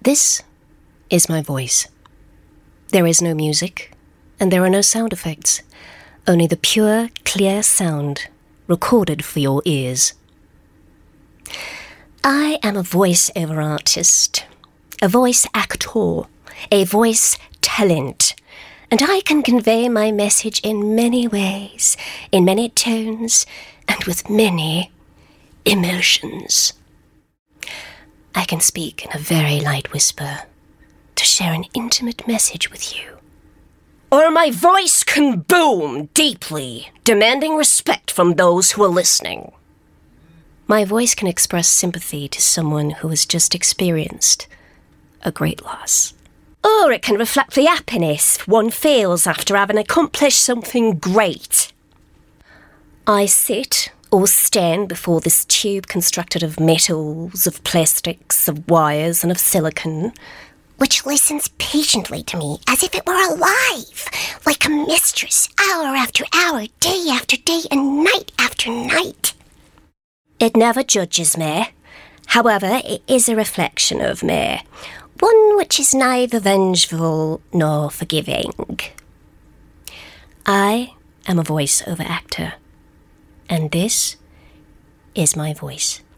This is my voice. There is no music, and there are no sound effects, only the pure, clear sound recorded for your ears. I am a voice-over artist, a voice actor, a voice talent, and I can convey my message in many ways, in many tones, and with many emotions. I can speak in a very light whisper to share an intimate message with you. Or my voice can boom deeply, demanding respect from those who are listening. My voice can express sympathy to someone who has just experienced a great loss. Or it can reflect the happiness one feels after having accomplished something great. I sit or stand before this tube constructed of metals, of plastics, of wires, and of silicon, which listens patiently to me as if it were alive, like a mistress, hour after hour, day after day, and night after night. It never judges me. However, it is a reflection of me, one which is neither vengeful nor forgiving. I am a voice-over actor, and this is my voice.